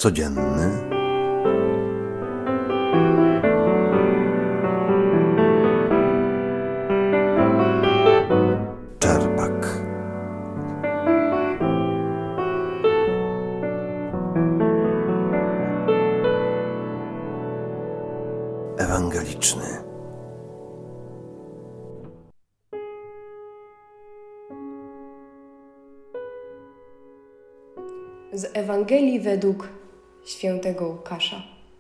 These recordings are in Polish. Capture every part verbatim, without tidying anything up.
codzienny. Czerpak. Ewangeliczny. Z Ewangelii według świętego Łukasza.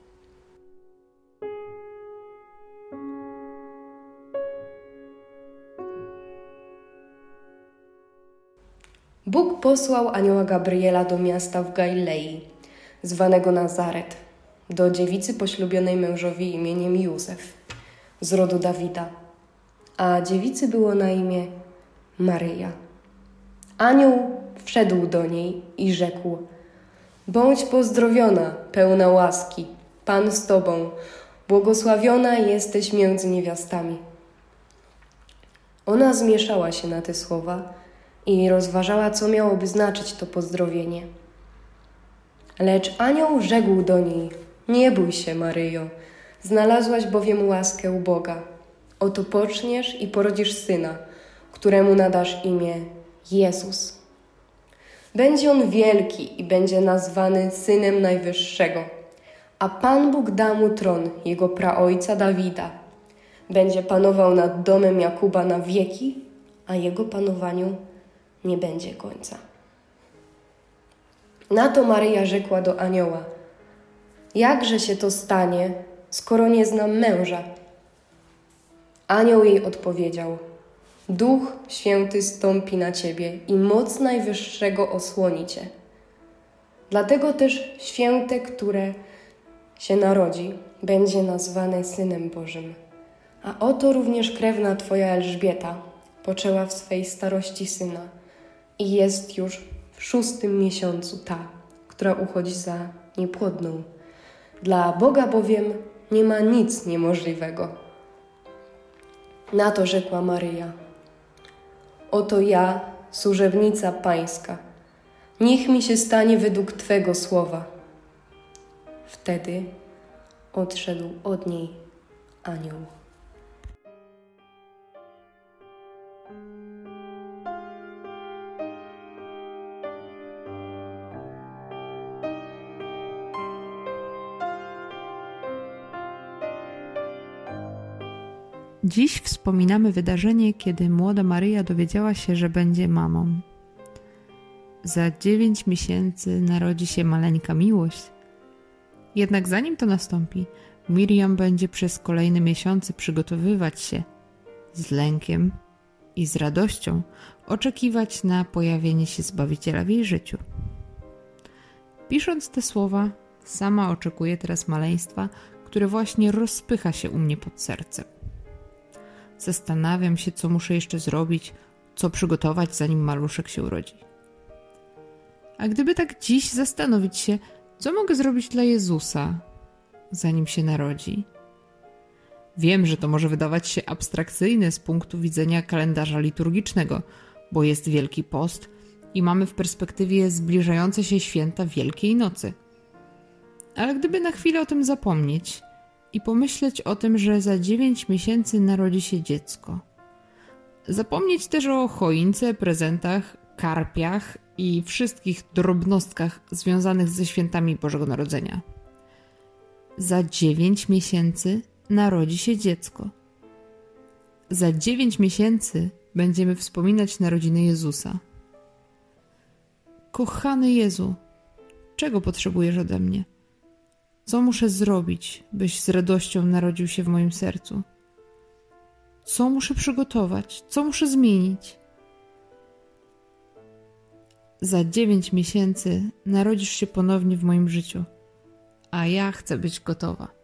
Bóg posłał anioła Gabriela do miasta w Galilei, zwanego Nazaret, do dziewicy poślubionej mężowi imieniem Józef, z rodu Dawida, a dziewicy było na imię Maryja. Anioł wszedł do niej i rzekł: bądź pozdrowiona, pełna łaski, Pan z tobą, błogosławiona jesteś między niewiastami. Ona zmieszała się na te słowa i rozważała, co miałoby znaczyć to pozdrowienie. Lecz anioł rzekł do niej: nie bój się, Maryjo, znalazłaś bowiem łaskę u Boga. Oto poczniesz i porodzisz syna, któremu nadasz imię Jezus. Będzie on wielki i będzie nazwany Synem Najwyższego, a Pan Bóg da mu tron jego praojca Dawida. Będzie panował nad domem Jakuba na wieki, a jego panowaniu nie będzie końca. Na to Maryja rzekła do anioła: jakże się to stanie, skoro nie znam męża? Anioł jej odpowiedział: Duch Święty stąpi na ciebie i moc Najwyższego osłoni cię. Dlatego też święte, które się narodzi, będzie nazwane Synem Bożym. A oto również krewna twoja Elżbieta poczęła w swej starości syna i jest już w szóstym miesiącu ta, która uchodzi za niepłodną. Dla Boga bowiem nie ma nic niemożliwego. Na to rzekła Maryja: oto ja, służebnica Pańska, niech mi się stanie według Twego słowa. Wtedy odszedł od niej anioł. Dziś wspominamy wydarzenie, kiedy młoda Maryja dowiedziała się, że będzie mamą. Za dziewięć miesięcy narodzi się maleńka Miłość. Jednak zanim to nastąpi, Miriam będzie przez kolejne miesiące przygotowywać się z lękiem i z radością oczekiwać na pojawienie się Zbawiciela w jej życiu. Pisząc te słowa, sama oczekuję teraz maleństwa, które właśnie rozpycha się u mnie pod sercem. Zastanawiam się, co muszę jeszcze zrobić, co przygotować, zanim maluszek się urodzi. A gdyby tak dziś zastanowić się, co mogę zrobić dla Jezusa, zanim się narodzi? Wiem, że to może wydawać się abstrakcyjne z punktu widzenia kalendarza liturgicznego, bo jest Wielki Post i mamy w perspektywie zbliżające się święta Wielkiej Nocy. Ale gdyby na chwilę o tym zapomnieć i pomyśleć o tym, że za dziewięć miesięcy narodzi się dziecko. Zapomnieć też o choince, prezentach, karpiach i wszystkich drobnostkach związanych ze świętami Bożego Narodzenia. Za dziewięć miesięcy narodzi się dziecko. Za dziewięć miesięcy będziemy wspominać narodziny Jezusa. Kochany Jezu, czego potrzebujesz ode mnie? Co muszę zrobić, byś z radością narodził się w moim sercu? Co muszę przygotować? Co muszę zmienić? Za dziewięć miesięcy narodzisz się ponownie w moim życiu, a ja chcę być gotowa.